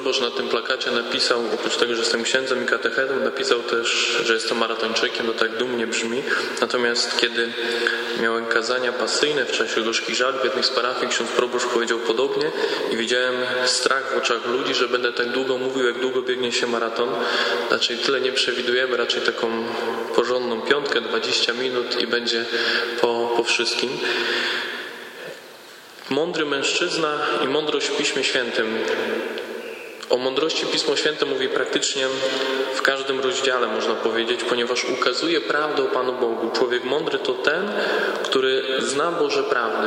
proboszcz na tym plakacie napisał, oprócz tego, że jestem księdzem i katechetą, napisał też, że jestem maratończykiem, to tak dumnie brzmi. Natomiast kiedy miałem kazania pasyjne w czasie gorzkich żali w jednej z parafii, ksiądz proboszcz powiedział podobnie i widziałem strach w oczach ludzi, że będę tak długo mówił, jak długo biegnie się maraton. Raczej tyle nie przewidujemy, raczej taką porządną piątkę, 20 minut i będzie po wszystkim. Mądry mężczyzna i mądrość w Piśmie Świętym. O mądrości Pismo Święte mówi praktycznie w każdym rozdziale, można powiedzieć, ponieważ ukazuje prawdę o Panu Bogu. Człowiek mądry to ten, który zna Boże prawdy.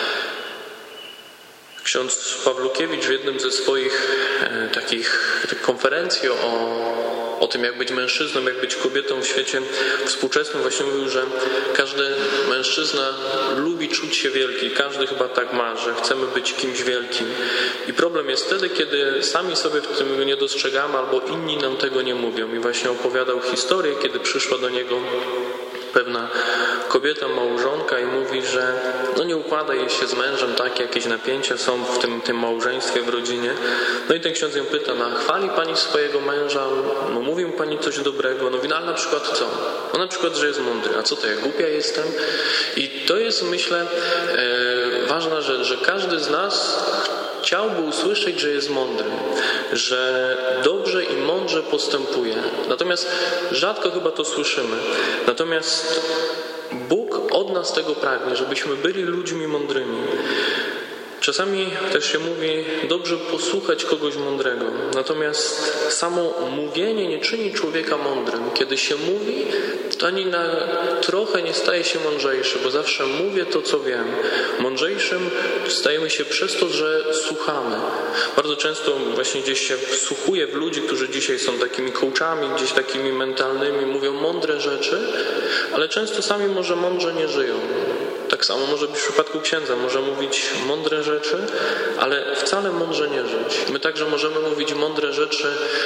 Ksiądz Pawlukiewicz w jednym ze swoich takich konferencji o tym, jak być mężczyzną, jak być kobietą w świecie współczesnym, właśnie mówił, że każdy mężczyzna lubi czuć się wielki. Każdy chyba tak ma, że chcemy być kimś wielkim. I problem jest wtedy, kiedy sami sobie w tym nie dostrzegamy albo inni nam tego nie mówią. I właśnie opowiadał historię, kiedy przyszła do niego pewna kobieta, małżonka i mówi, że nie układa jej się z mężem, tak, jakieś napięcia są w tym małżeństwie, w rodzinie. No i ten ksiądz ją pyta, chwali pani swojego męża, mówi mu pani coś dobrego, mówi, ale na przykład co? Na przykład, że jest mądry, a co to, ja głupia jestem? I to jest, myślę, ważna rzecz, że każdy z nas chciałby usłyszeć, że jest mądry, że dobrze i mądrze postępuje. Natomiast rzadko chyba to słyszymy. Natomiast Bóg od nas tego pragnie, żebyśmy byli ludźmi mądrymi. Czasami też się mówi, dobrze posłuchać kogoś mądrego. Natomiast samo mówienie nie czyni człowieka mądrym. Kiedy się mówi, to ani na trochę nie staje się mądrzejszy, bo zawsze mówię to, co wiem. Mądrzejszym stajemy się przez to, że słuchamy. Bardzo często właśnie gdzieś się wsłuchuję w ludzi, którzy dzisiaj są takimi coachami, gdzieś takimi mentalnymi, mówią mądre rzeczy, ale często sami może mądrze nie żyją. Tak samo może być w przypadku księdza. Może mówić mądre rzeczy, ale wcale mądrze nie żyć. My także możemy mówić mądre rzeczy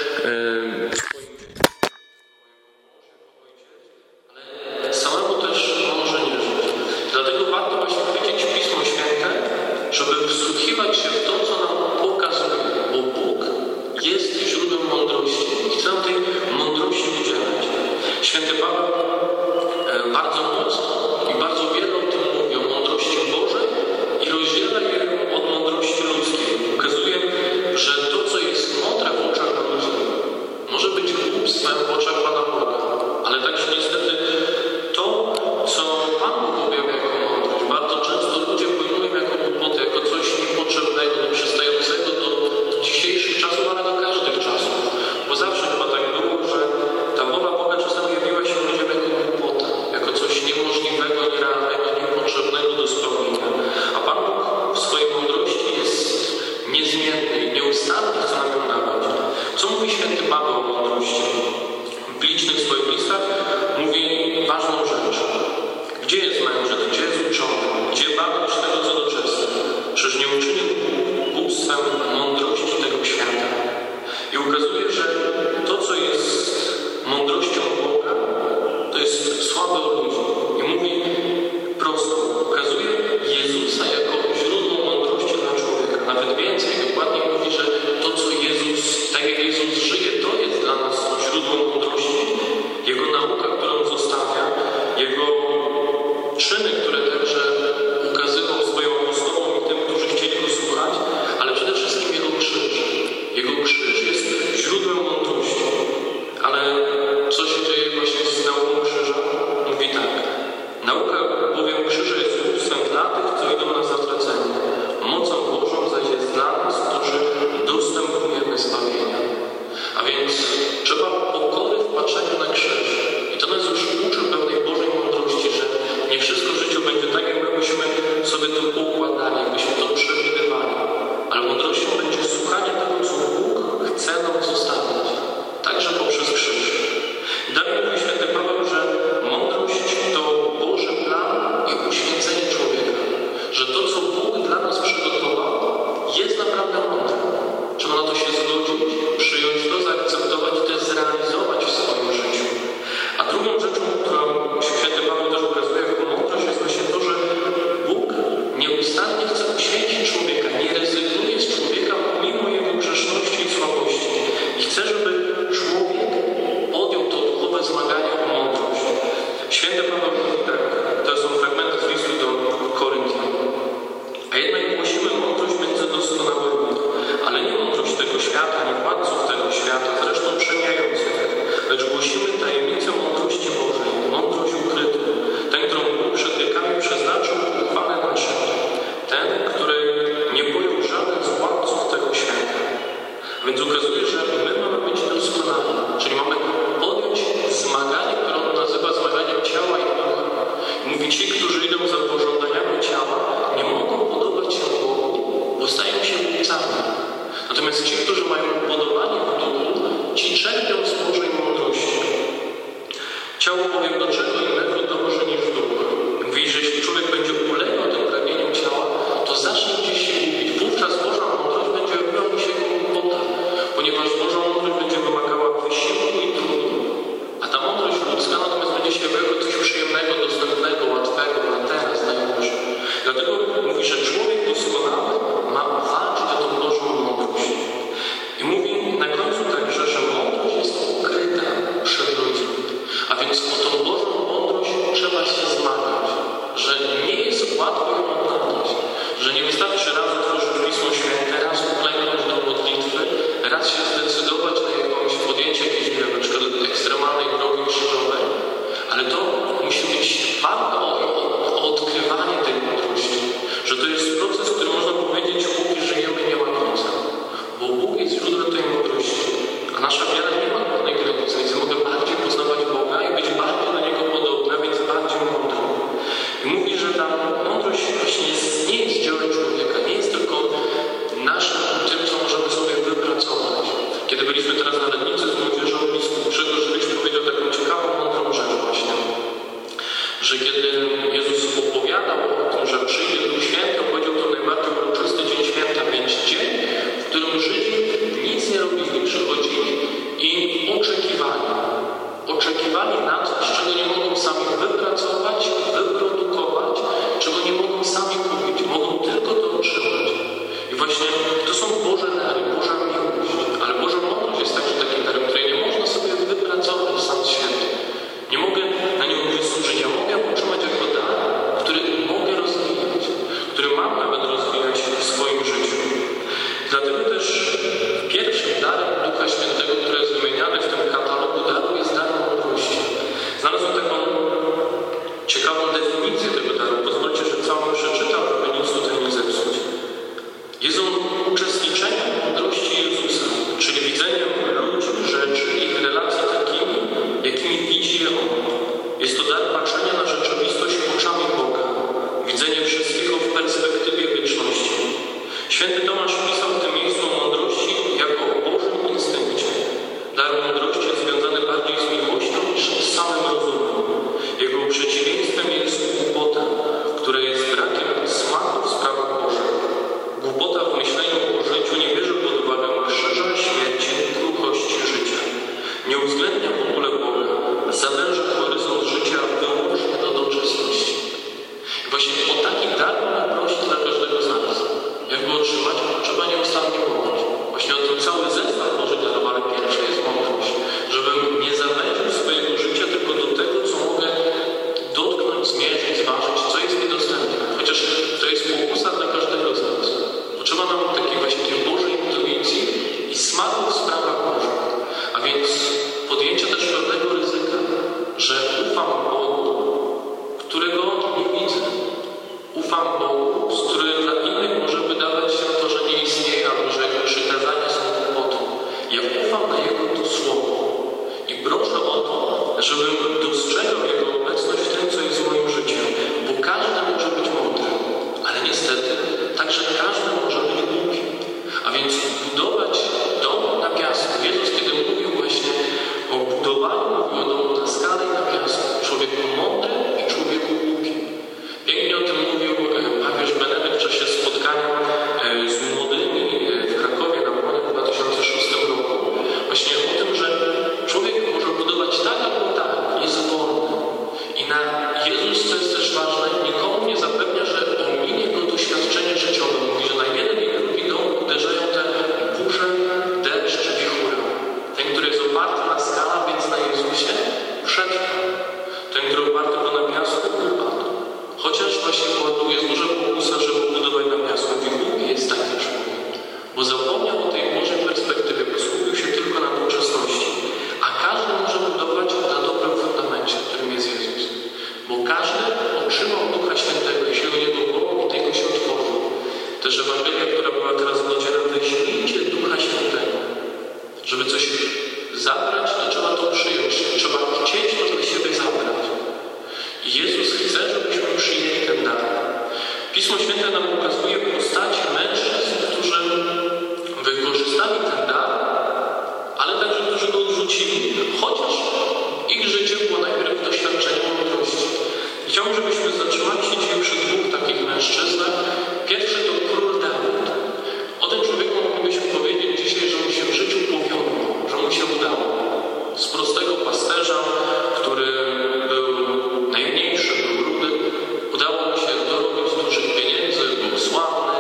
ale samemu też mądrze nie żyć. Dlatego warto właśnie chwycić Pismo Święte, żeby wsłuchiwać się w to, co nam pokazuje. Bo Bóg jest źródłem mądrości i chce nam tej mądrości udzielać. Święty Paweł bardzo mocno i bardzo wiele o tym mówi, o mądrości Bożej i rozdziela je od mądrości ludzkiej. Ukazuje, że to, co jest mądre w oczach ludzi, może być głupstwem w oczach Pana Boga. Ale także niestety to, co Pan Bóg objawia jako mądrość, bardzo często ludzie pojmują jako głupotę, jako coś niepotrzebnego, nieprzystającego do dzisiejszych czasów, ale do każdych czasów. Bo zawsze chyba tak było, że ta wola Boga czasami jawiła się ludziom jako głupota, jako coś niemożliwego, nierealnego, niepotrzebnego do spełnienia. A Pan Bóg w swojej mądrości jest niezmienny i nieustanny, chce nam ją dawać. Co mówi święty Paweł o mądrości? W licznych swoich listach mówi ważną rzecz. Gdzie jest mędrzec? Gdzie jest uczony? Gdzie badacz tego, co doczesne? Przecież nie uczynił głupstwem mądrości tego świata. I ukazuje, że to, co jest mądrością Boga, to jest słabe od ludzi. I mówi prosto, ukazuje Jezusa jako źródło mądrości dla człowieka. Nawet więcej, dokładnie mówi, że to, co Jezus, tak jak Jezus żyje, to jest dla nas źródło A więc ukazuje, że my mamy być doskonali, czyli mamy podjąć zmaganie, które on nazywa zmaganiem ciała i ducha. Mówi, ci, którzy idą za pożądaniami ciała, nie mogą podobać się Bogu, bo stają się głupcami. Natomiast ci, którzy mają upodobanie w duchu, ci czerpią z Bożej mądrości. Ciało bowiem do czego innego dąży niż duch. Mówi, że jeśli człowiek będzie ulegał tym pragnieniom ciała, to zacznie gdzieś się gubić. Wówczas Boża mądrość będzie wypełnić jego głupota, ponieważ Boża mądrość będzie wymagała wysiłku i trudu. A ta mądrość ludzka natomiast będzie się jako coś przyjemnego, dostępnego, łatwego, na teraz, na już. Dlatego mówi, że człowiek doskonały ma walczyć o tą Bożą mądrość. I mówi na końcu także, że mądrość jest ukryta przed ludźmi. A więc o tą Bożą mądrość trzeba się zmagać, że nie jest łatwo ją odnaleźć, że nie wystarczy raz otworzyć Pismo Święte, raz uklęknąć do modlitwy, raz się zdecydować na jakąś podjęcie jakiejś, nie wiem, na przykład ekstremalnej drogi krzyżowej, ale to musi być walka o odkrywanie tej mądrości, że to jest proces, który można powiedzieć, póki żyjemy, nie ma końca, bo Bóg jest źródłem tej mądrości, a nasza wiara nie ma żadnej granicy, więc mogę bardziej poznawać Boga i być bardziej do Niego podobna, więc bardziej mądry. I mówi, że ta mądrość właśnie nie jest dziełem człowieka, nie jest tylko naszym tym, co możemy sobie wypracować. Kiedy byliśmy teraz na Lednicy z młodzieżą, biskup Grzegorz Ryś powiedział taką ciekawą, mądrą rzecz właśnie, że kiedy Jezus opowiadał o tym, że przyjdzie Duch Święty, powiedział to najbardziej uroczysty dzień święta, więc dzień, w którym Żydzi nic nie robili, przychodzili i oczekiwali na coś, czego nie mogą sami wypracować, wyprodukować, czego nie mogą sami kupić, mogą tylko to otrzymać. I właśnie to są Boże dary, Boża miłość, ale Boża mądrość jest także takim darem, której nie można sobie wypracować sam święty. Nie mogę na nią wysłużyć, ja mogę otrzymać jako dar, który mogę rozwijać, który mam nawet rozwijać w swoim życiu. Dlatego też pierwszym darem Ducha Świętego, który jest wymieniany w tym katalogu darów, jest dar mądrości. Znalazłem taką ciekawą definicję tego daru. Pozwólcie, że całą przeczytam, żeby nic tutaj nie zepsuć. Jest on uczestniczeniem w mądrości Jezusa, czyli widzeniem ludzi, rzeczy i ich relacji takimi, jakimi widzi je On. Jest to dar patrzenia na rzeczywistość oczami Boga, widzenie wszystkiego w perspektywie wieczności. Święty Tomasz pisał w tym miejscu o mądrości jako o Bożym instynkcie. Dar mądrości jest związany bardziej z miłością niż z samym rozumem. Jego przeciwieństwem jest głupota, która jest brakiem smaku w sprawach Bożych. Głupota w myśleniu o życiu nie bierze pod uwagę krzyża, śmierci, kruchości życia. Nie uwzględnia w ogóle Boga, zawęża horyzont życia wyłącznie do doczesności. I właśnie o taki dar mamy prosić dla każdego z nas. Jak go otrzymać? Trzeba nieustannie mówić. Właśnie o tym cały zestaw Bożych darów, ale pierwsze jest mądrość. Żebym nie zawężył swojego życia tylko do tego, co mogę dotknąć, zmierzyć, zważyć, co jest mi dostępne. Chociaż to jest pokusa dla każdego z nas. Potrzeba nam takiej właśnie Bożej intuicji i smaku w sprawach Bożych. A więc podjęcia też pewnego ryzyka, że ufam Bogu, którego nie widzę. Ufam Bogu, z którym dla innych może wydawać się to, że nie istnieje, albo że jego przykazania są głupotą. Ja ufam na Jego to Słowo i proszę o to, żebym dostrzegał Jego obecność w tym, co jest w moim życiu. Bo każdy może być mądry, ale niestety także każdy może być głupi. A więc budować dom na piasku. Jezus, kiedy mówił właśnie o budowaniu, mówił o domu na skalę i na piasku. Człowieku mądry i człowieku głupi. Pięknie o tym mówił papież Benedykt w czasie spotkania z młodymi w Krakowie na Płonie w 2006 roku. Właśnie o tym, że człowiek może budować tak albo tak. Jest Żeby coś zabrać, to trzeba to przyjąć. Trzeba chcieć to dla siebie zabrać. I Jezus chce, żebyśmy przyjęli ten dar. Pismo Święte nam ukazuje postaci mężczyzn, którzy wykorzystali ten dar, ale także którzy go odrzucili, chociaż ich życie było najpierw doświadczeniem mądrości. Chciałbym, żebyśmy zatrzymali się dzisiaj przy dwóch takich mężczyznach. Pierwszy to król Dawid. O tym człowieku moglibyśmy powiedzieć dzisiaj, że mu się w życiu powiodło, że mu się udało. Z prostego pasterza, który był najmniejszy, był rudy, udało mu się dorobić dużych pieniędzy, był sławny,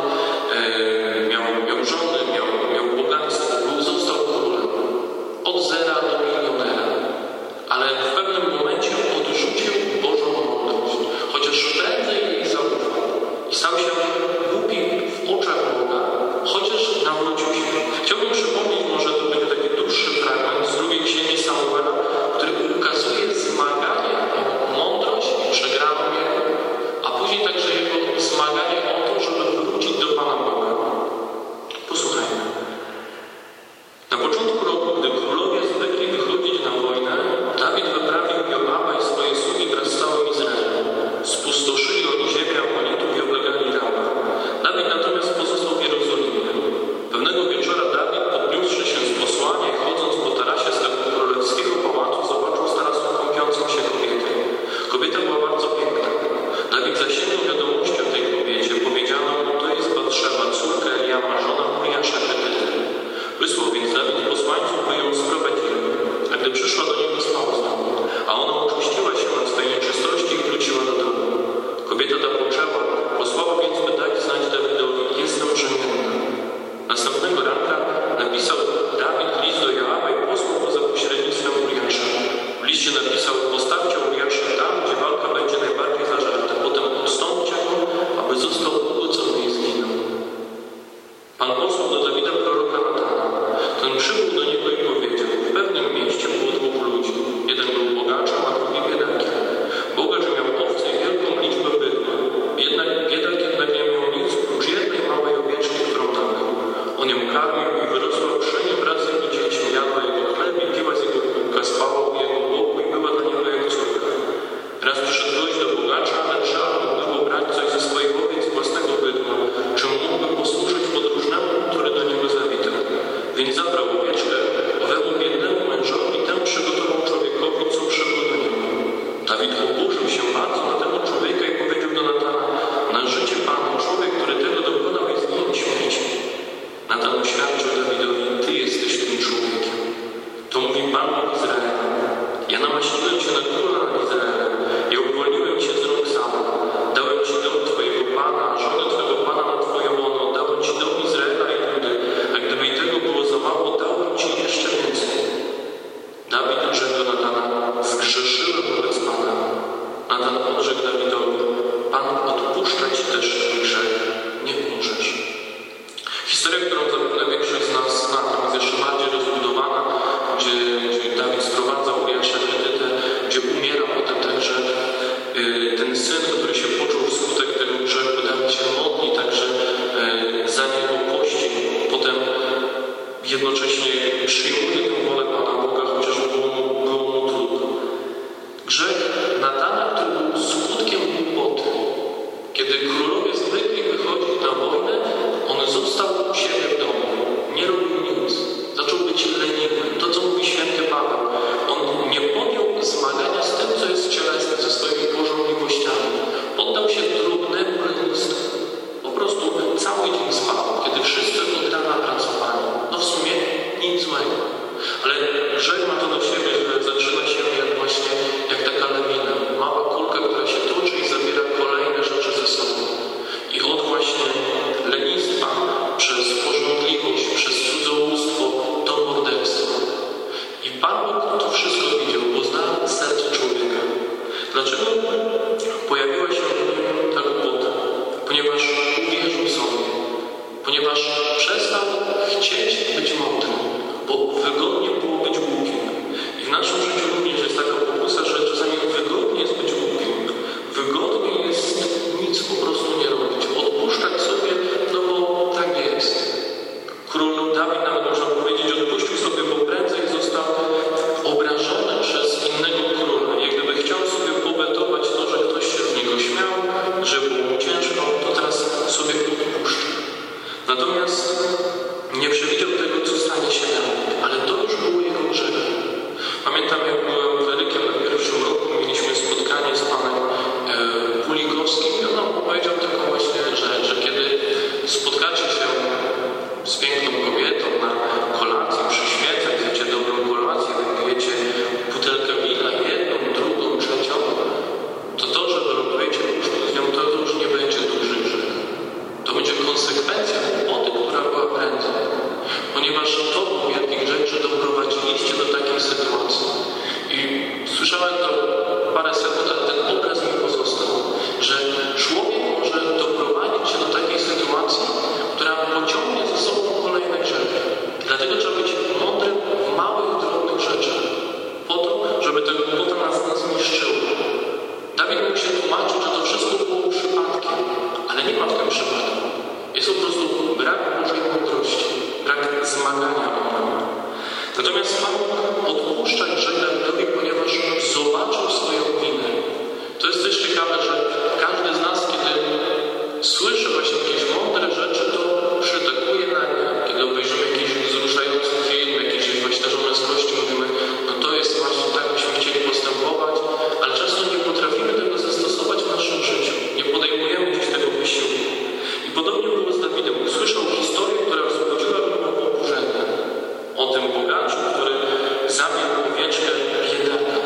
miał żony, miał bogactwo, został królem. Od zera do milionera. Ale w pewnym momencie odrzucił Bożą mądrość, chociaż prędzej jej zaufał i stał się głupi w oczach Boga, chociaż nawrócił się. Chciałbym przypomnieć, może to będzie taki dłuższy fragment z drugiej księgi Samuela, który ukazuje zmaganie o mądrość i przegraną jego, a później także jego zmaganie o to, żeby wrócić do Pana Boga. Posłuchajmy. Na początku roku, gdy królowie zwykli wychodzić na wojnę, Dawid wyprawił Joaba i swoje sługi wraz z całym Izraelem. Spustoszyli oni ziemię Amonitów i oblegali Raba. Dawid natomiast pozostał w Jerozolimie. Pewnego wieczora Dawid, podniósłszy się z posłania i chodząc po tarasie swego królewskiego pałacu, zobaczył z tarasu kąpiącą się kobietę. Kobieta była bardzo piękna. Dawid zasięgnął wiadomości o tej kobiecie. Powiedziano mu, to jest Batszeba, córka Eliama, żona Uriasza Hetyty. Wysłał więc Dawid posłańców, by ją sprowadzili. A gdy przyszła do niego, spał z nią. A ona oczyściła się od swej nieczystości i wróciła do domu. Kobieta ta poczęła, posłała więc, by dać znać Dawidowi, jestem brzemienna. Następnego ranka napisał Dawid list do Joaba i posłał go za pośrednictwem Uriasza. W liście napisał, postawcie Uriasza tam, gdzie walka będzie najbardziej zażarta. Potem odstąpcie go, aby został ugodzony i zginął. Pan posłał do Dawida proroka Natana. Ten przybył do niego i powiedział, w pewnym mieście było dwóch ludzi. Jeden był bogaczem, a drugi biedakiem. Bogacz miał owce i wielką liczbę bydła. Biedak jednak nie miał nic, prócz jednej małej owieczki, którą dał. On ją karmił i wyrosła przy nim wraz z jego dziećmi, jadła jego chleb i piła z jego kubka, spała u jego boku i była dla niego jak córka. Raz przyszedł gość do bogacza, ale trzeba było brać coś ze swoich owiec własnego bydła, czym mógłby posłużyć podróżnemu, który do niego zawitał. Więc zabrał owieczkę, owemu biednemu mężowi i tę przygotował człowiekowi, co przybył do niego. Dawid oburzył się bardzo na tego człowieka i powiedział do Natana, na życie Panu, człowiek, który tego dokonał, jest winien śmierci. Natan oświadczył Dawidowi, ty jesteś tym człowiekiem. To mówi Pan Izraela. Ja namaściłem cię na króla nad Izraelem. Ja uwolniłem cię z rąk Saula. Dałem ci dom twojego Pana, żonę twojego Pana na twoje łono. Dałem ci dom Izraela i Judy. A gdyby i tego było za mało, dałem ci jeszcze więcej. Dawid rzekł do Natana, zgrzeszyłem wobec Pana. Natan odrzekł Dawidowi, Pan odpuszcza ci też twój grzech, nie umrzesz. Historia, którą zapewne większość z nas zna, jest jeszcze bardziej rozbudowana, gdzie Dawid sprowadza Uriasza Hetytę, gdzie umiera potem także ten syn, który się poczuł wskutek tego grzechu. Dawid się modli także za niego pości. Potem jednocześnie przyjmuje tę wolę Pana Boga, chociaż było mu trudno. Grzech Natana, który był skutkiem głupoty. Kiedy królowie zwykli wychodzić na wojnę, on został u siebie w domu. Nie robił nic. Zaczął być leniwy. To, co mówi święty Paweł. On nie podjął zmagania z tym, co jest cielesne, ze swoimi pożądliwościami. Poddał się drobnemu lenistwu. Po prostu cały dzień spał, kiedy wszyscy od rana pracowali. No w sumie nic złego. Ale grzech ma to do siebie, że zaczyna się jak taka lawina. Mała kulka, która się toczy i zabiera kolejne rzeczy ze sobą. I od właśnie lenistwa przez pożądliwość, przez cudzołóstwo do morderstwa. I Pan Bóg to wszystko widział, bo zna serce człowieka. Dlaczego pojawiła się w nim ta głupota? Ponieważ uwierzył sobie. Ponieważ przestał chcieć być mądry, bo wygodnie było być głupim. I w naszym życiu również jest taka pokusa, że doprowadziliście do takiej sytuacji. I słyszałem to parę sekund, ale ten obraz mi pozostał, że człowiek może doprowadzić się do takiej sytuacji, która pociągnie za sobą kolejne grzechy. Dlatego trzeba być mądrym w małych, drobnych rzeczach, po to, żeby tego potem nas zniszczyło. Dawid mógł się tłumaczyć, że to wszystko było przypadkiem, ale nie ma w tym przypadku. Jest po prostu brak Bożej mądrości, brak zmagania o nam. Natomiast Pan odpuszcza grzech Dawidowi, ponieważ zobaczył swoją winę. To jest też ciekawe, że każdy z nas, kiedy słyszy właśnie jakieś mądre rzeczy, to przytakuje na nie. Kiedy obejrzymy jakiś wzruszający film, jakieś właśnie o męskości, mówimy, no to jest właśnie tak, byśmy chcieli postępować, ale często nie potrafimy tego zastosować w naszym życiu. Nie podejmujemy gdzieś tego wysiłku. I podobnie było z Dawidem. Usłyszał historię, która wzbudziła w nim oburzenie. O tym bogaczu, który zabił owieczkę biedaka.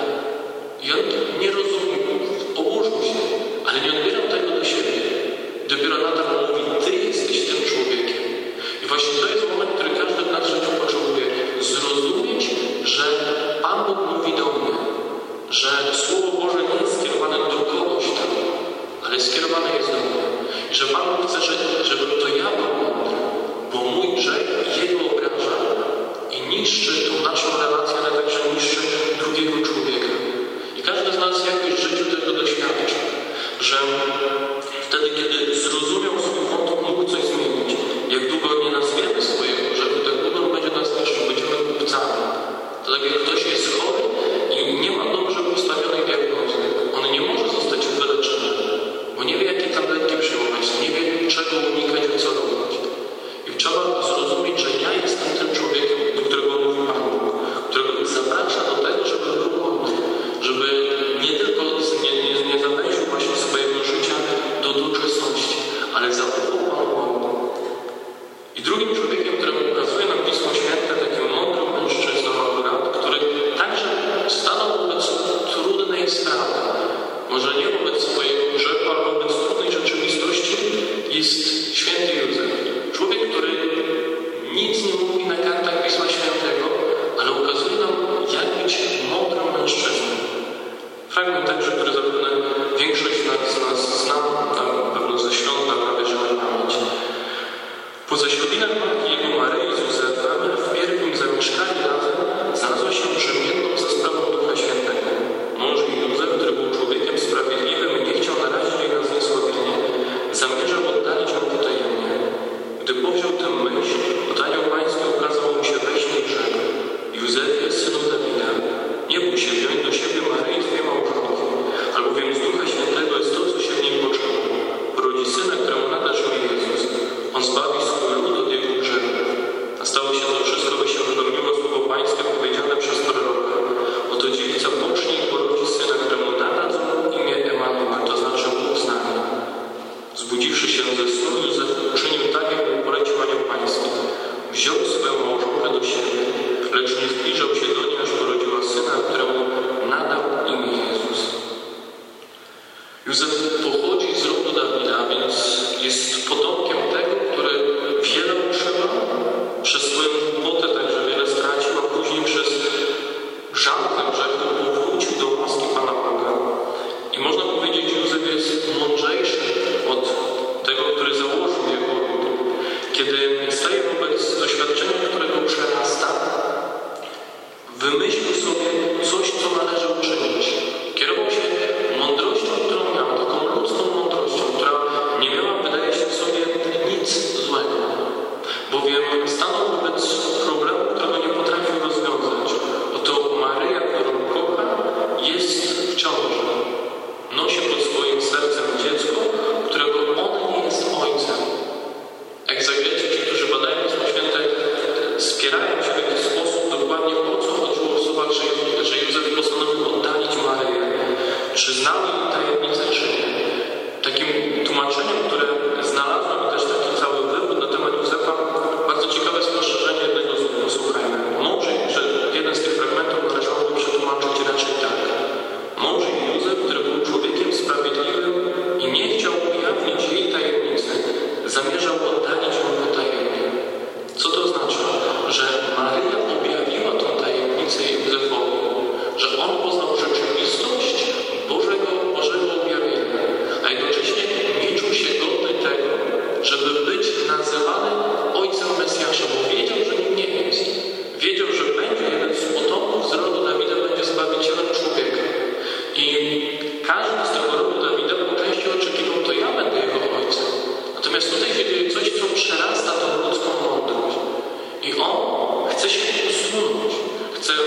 I on nie rozumiał, oburzył się, ale nie odbierał tego do siebie. Dopiero Natan mówi, ty jesteś tym człowiekiem. I właśnie to jest moment, który każdy w nas życiu potrzebuje. Zrozumieć, że Pan Bóg mówi do mnie, że Słowo Boże nie jest skierowane do kogoś tam, ale skierowane jest do mnie. I że Pan Bóg chce, żebym to ja był mądry, bo mój grzech Jego obraża i niszczy tą naszą relację, ale także niszczy drugiego człowieka. I każdy z nas jakoś w życiu tego doświadczy, że wtedy, kiedy zrozumiał swój błąd, mógł coś zmienić. Jak długo nie nazwiemy swojego grzechu, tak długo on będzie nas niszczył, będziemy głupcami. To tak jak ktoś jest chory i nie ma dobrze postawionej diagnozy, on nie może zostać wyleczony, bo nie wie, jakie tabletki przyjmować, nie wie, czego unikać i co robić. I trzeba zrozumieć, że ja jestem tym człowiekiem, do którego mówi Pan Bóg, którego zaprasza do tego, żeby był mądry, żeby nie tylko nie zawęził właśnie swojego życia do doczesności, ale zaufał Panu Bogu. I drugim człowiekiem, któremu ukazuje nam Pismo Święte, takim mądrym mężczyzną akurat, który także stanął wobec trudnej sprawy, może nie wobec swojego grzechu, ale wobec trudnej rzeczywistości, jest święty Józef. Człowiek, który nic nie mówi na kartach Pisma Świętego, ale ukazuje nam, jak być mądrym mężczyzną. Fragment także, który zapewne większość z nas zna, tam pewno ze świąt prawie że na pamięć. Po zaślubinach matki jego Maryi z Józefem wpierw im zamieszkali razem, znalazła się brzemienną za sprawą Ducha Świętego. Mąż Józef, który był człowiekiem sprawiedliwym i nie chciał narazić jej na zniesławienie, zamierzał oddalić ją potajemnie. Gdy powziął tę myśl, to anioł pański ukazał mu się we śnie i rzekł: Józefie, synu Dawida, nie bój się wziąć do siebie Maryi, twej małżonki, albowiem z Ducha Świętego jest to, co się w niej poczęło. Porodzi syna, któremu nadasz imię Jezus. On zbawi swój lud od jego grzechów. A stało się to wszystko, by się wypełniło słowo pańskie powiedziane przez proroka. Oto dziewica pocznie i porodzi syna, któremu nadadzą imię Emanuel, to znaczy Bóg z nami. Zbudziwszy się ze snu, Józef uczynił tak, jak mu polecił anioł pański. Wziął swoją małżonkę do siebie, lecz nie zbliżał się do niej, aż porodziła syna, któremu nadał imię Jezus. Józef pochodzi z rodu Dawida, więc jest potomkiem tego, który wiele utrzymał, przez swoją głupotę także wiele stracił, a później przez żal na grzechu powrócił do łaski Pana Boga. I można powiedzieć, że Józef jest mądrzejszy od tego, który założył jego lud. Kiedy staje wobec doświadczenia, którego przerasta, wymyślił sobie coś, co należy uczynić. Kierował się mądrością, którą miał, taką ludzką mądrością, która nie miała, wydaje się sobie, nic złego. Bowiem stanął wobec problemu, którego nie potrafił rozwiązać. Oto Maryja, którą kocha, jest w ciąży. Nosi pod swoim sercem dziecko, którego on nie jest ojcem. Egzegeci, ci, którzy badają Pismo Święte, spierają się w jakiś sposób dokładnie, o co chodziło w słowach,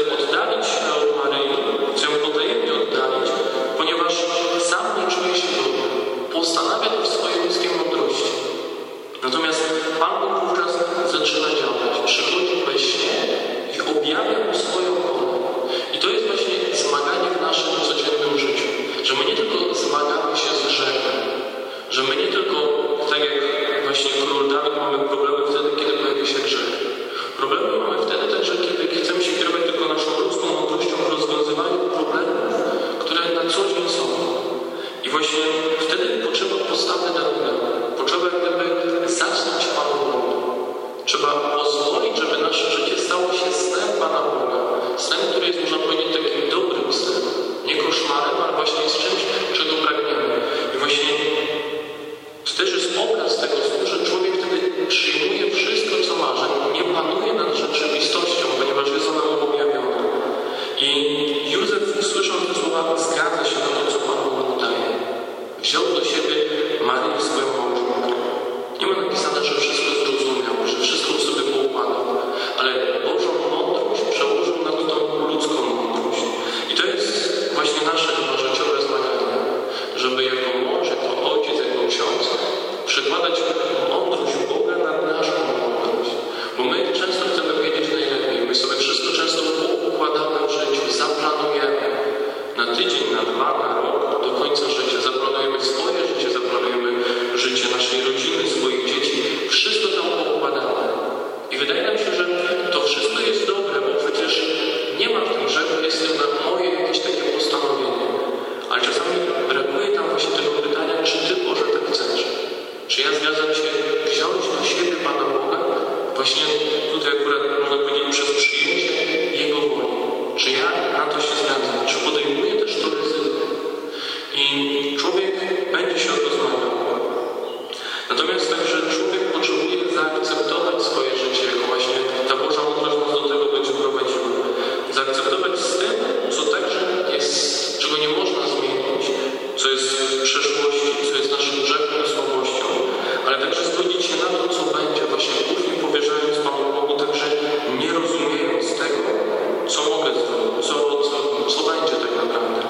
oddalić się od Maryi, chcę ją potajemnie oddalić, ponieważ sam nie czuje się godny. Postanawia to w swojej ludzkiej mądrości. Natomiast Pan Bóg wówczas zaczyna działać. Przychodzi we śnie i objawia mu swoją wolę. I to jest właśnie zmaganie w naszym codziennym życiu. Że my nie tylko zmagamy się z grzechem, że my nie tylko, tak jak właśnie król Dawid, mamy problemy wtedy, kiedy pojawi się grzech. Problemy mamy wtedy także, kiedy chcemy się kierować tylko naszą ludzką mądrością w rozwiązywaniu problemów, które na co dzień są. I właśnie wtedy potrzeba postawy darowego. Potrzeba jak gdyby zasnąć Panu Bogu. Trzeba pozwolić, żeby nasze życie stało się snem Pana Boga. Snem, który jest, można powiedzieć, takim dobrym snem. Nie koszmarem, ale właśnie jest czymś, czego pragniemy. I właśnie to też jest obraz tego snu, że człowiek wtedy przyjmuje wszystko, co marzy. Nie panuje nad rzeczywistością, ponieważ jest ona mu objawiona. I Józef, słysząc te słowa, zgadza się na to, co Pan Bóg mu daje. Wziął do siebie Maryję, swoją małżonkę. Nie ma napisane, że wszystko zrozumiał, że wszystko sobie poukładał, ale Bożą mądrość przełożył na tą ludzką mądrość. I to jest właśnie nasze chyba życiowe zmaganie, żeby jako mąż, jako ojciec, jako ksiądz przekładać mądrość Boga nad naszą mądrość. Bo my często chcemy wiedzieć najlepiej. My sobie wszystko często poukładamy w życiu, zaplanujemy na tydzień, na 2, na rok, do końca życia. Zaplanujemy swoje życie, zaplanujemy życie naszej rodziny, swoich dzieci. Wszystko tam poukładamy. I wydaje nam się, że to wszystko jest dobre, bo przecież nie ma w tym grzechu, jest tym na moje jakieś takie postanowienie. Ale czasami brakuje tam właśnie tego pytania, czy Ty, Boże, tak chcesz? Czy ja zgadzam się wziąć do siebie Pana Boga? Właśnie tutaj akurat można powiedzieć przez przyjęcie Jego woli. Czy ja na to się zgadzam? Czy podejmuję też to ryzyko? I człowiek będzie się o to zmagał. Natomiast także człowiek potrzebuje zaakceptować swoje życie, jako właśnie ta Boża mądrość nas do tego będzie prowadziła. Zaakceptować z tym, co także jest, czego nie można zmienić, co jest w przeszłości, co jest naszym grzechem i słabością, ale także zgodzić się na to, co będzie, właśnie ufnie powierzając Panu Bogu, także nie rozumiejąc tego, co mogę zrobić, co będzie tak naprawdę.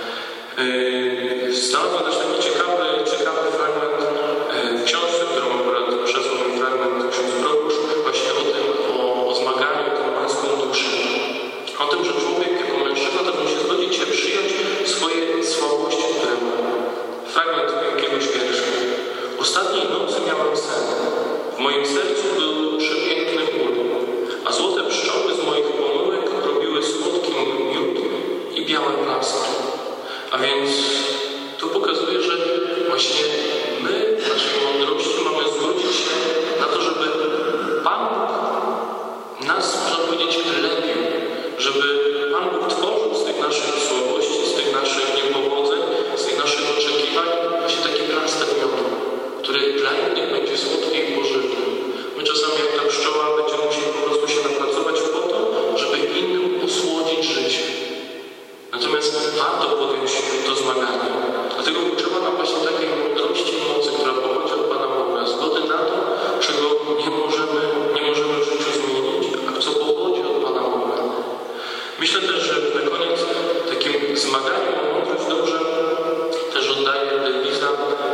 Znalazłem też taki ciekawy fragment w książce, którą akurat przesłał mi fragment ksiądz Prokusz, właśnie o zmaganiu, o tym pańską duszę. O tym, że człowiek jako mężczyzna też musi zgodzić się przyjąć swoje słabości, które ma. Fragment jakiegoś wiersza. Ostatniej nocy miałem sen. W moim sercu był przepiękny ból, a złote pszczoły z moich pomyłek robiły słodki miód i białe plaski. A więc to pokazuje, że właśnie my w naszej mądrości mamy zgodzić się na to, żeby Pan Bóg nas, można powiedzieć, lepił, żeby Pan Bóg tworzył z tych naszych słabości, z tych naszych niepowodzeń, z tych naszych oczekiwań właśnie taki plaster miodu, który dla innych będzie słodki i pożywny. My czasami jak ta pszczoła będziemy musieli po prostu się napracować po to, żeby innym osłodzić życie. Natomiast warto podjąć to zmaganie. Dlatego potrzeba nam właśnie takiej mądrości i mocy, która pochodzi od Pana Boga. Zgody na to, czego nie możemy w życiu zmienić, a co pochodzi od Pana Boga. Myślę też, że na koniec takim zmaganiu o mądrość dobrze też oddaje dewiza,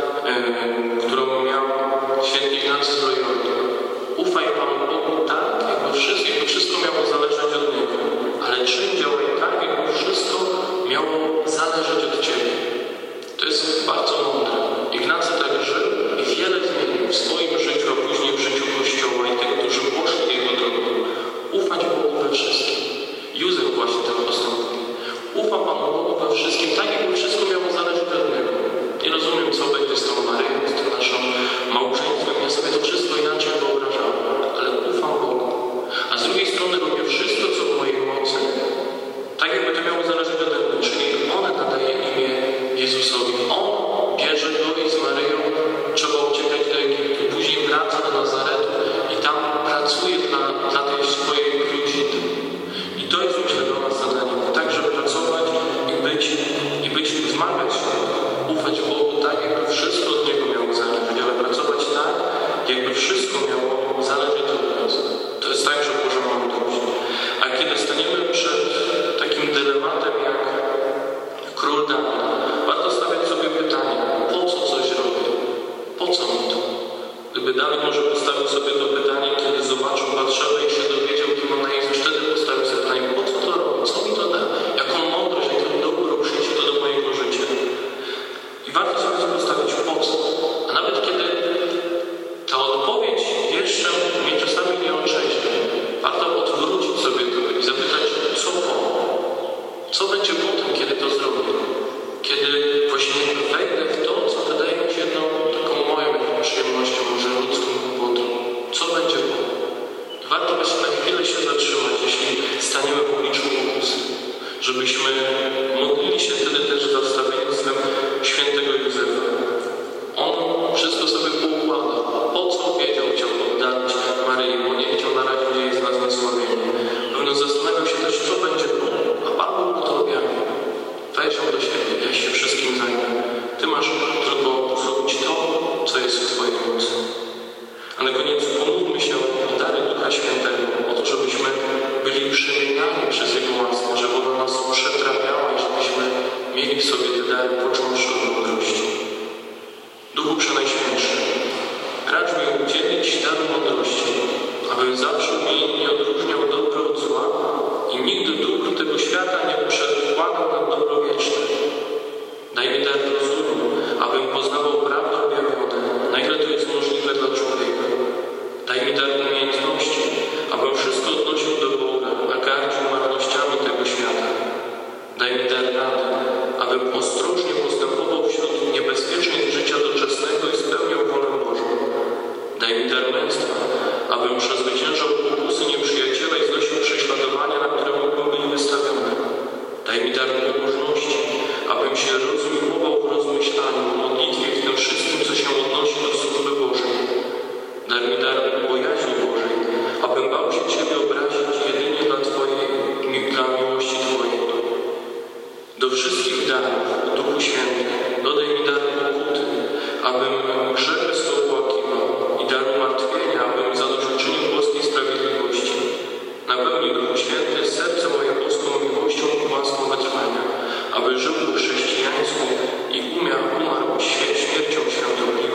którą miał święty Ignacy z Loyoli. Ufaj Panu Bogu tak, jakby wszystko miało zależeć od Niego. Ale czyn działaj tak, jakby wszystko miało zależeć od Ciebie. To jest bardzo mądre. Ignacy tak żył i wiele zmienił w swoim życiu, a później w życiu Kościoła i tych, którzy poszli Jego drogą. Ufać Bogu we wszystkim. Józef właśnie tego uzdalnianie przez Jego łaskę, żeby ona nas przetrawiała i żebyśmy mieli w sobie te dary, począwszy od mądrości. Duchu Przenajświętszy, racz mi udzielić daru mądrości, abym zawsze mi nie odróżniał dobro od zła i nigdy dóbr tego świata nie przedkładał na dobro wieczne. Daj mi dar rozumu, abym poznawał prawdę objawioną, na ile to jest możliwe dla człowieka. Daj mi dar umiejętności, abym wszystko odnosił do Boga, a gardził marnościami tego świata. Daj mi dar rady, abym ostrożnie postępował wśród niebezpieczeństw życia doczesnego i spełniał wolę Bożą. Daj mi dar męstwa, abym przezwyciężał pokusy nieprzyjaciela i znosił prześladowania, na które mógłbym być wystawiony. Daj mi dar pobożności, abym się rozumiewał w rozmyślaniu, w modlitwie i w tym wszystkim, co się odnosi do służby Bożej. Daj mi dar bojaźni Bożej, abym bał się Ciebie obrazić jedynie dla miłości Twojej. Do wszystkich darów, Duchu Święty, dodaj mi dar pokuty, abym grzechy z Tobą płakiwał i dar umartwienia, abym zadośćuczynił boskiej sprawiedliwości. Napełnij, Duchu Święty, serce moje boską miłością i łaską wytrwania, aby żył po chrześcijańsku i umarł śmiercią świątobliwą.